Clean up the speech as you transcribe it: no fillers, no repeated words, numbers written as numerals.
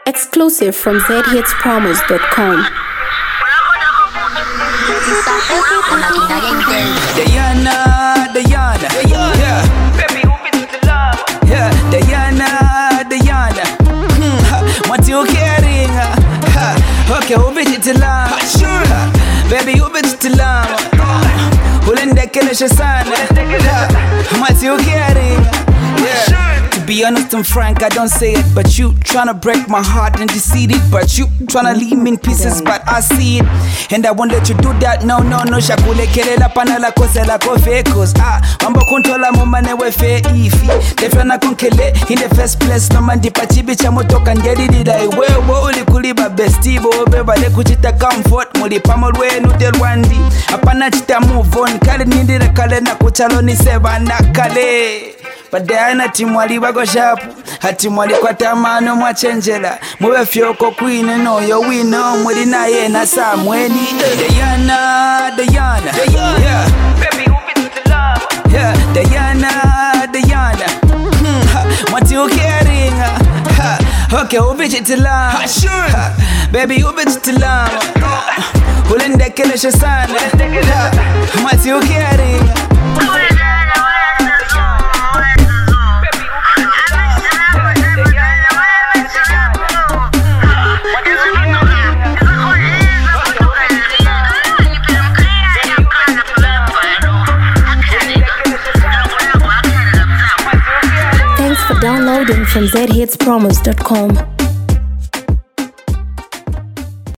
Exclusive from zhitspromos.com. Diana, yeah. Baby, who been to love? Yeah, Diana. What you caring? Okay, who been to love? Sure. Baby, who been to love? Who didn't take care of your son? What you caring? Yeah. To be honest and frank, I don't say it, but you tryna break my heart and deceive it. But you tryna leave me in pieces, but I see it, and I won't let you do that. No. Shakulekelela pana la kose la kofe, cause mambo kuntola mumane we fe ifi. Defana kunkele in the first place. No man dipa chibi cha moto kanjeri dida iwewe uli kuliba bestibo beba le kuchita comfort muli pamolwe nutel wandi. Apana chita move on kale nindire kale na kuchalo ni seba na kale. Badana timwali bago shapu hatimwali kwa tamano mwachenjela mwe fyoko queen no yo wino mwili na ye na samweni. Diana, yeah. Baby, who been to love? Yeah, Diana. What you caring? Okay, who been to love? Sure. Baby, who been to love? Who didn't take care of your son? What you caring? Thanks for downloading from zhitspromos.com.